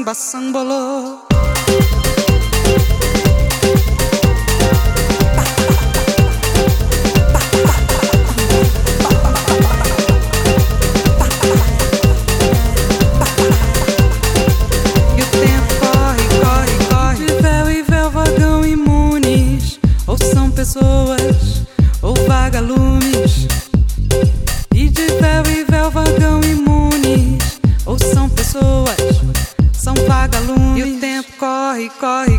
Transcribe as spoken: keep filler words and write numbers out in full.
samba, sambolô. E o tempo corre, corre, corre. De véu e véu, vagão imunes. Ou são pessoas, ou vagalumes. E de véu e véu, vagão imunes. Ou são pessoas, são vagalumes. E o tempo corre, corre.